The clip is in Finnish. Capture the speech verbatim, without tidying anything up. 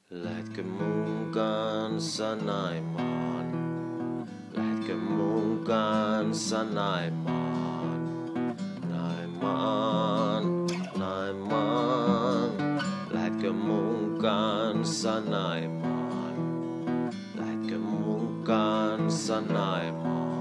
Lähetkö mun kanssa naimaan? Lähetkö mun kanssa naimaan? Naimaan, naimaan. Lähetkö mun kanssa naimaan? Lähetkö mun kanssa naimaan?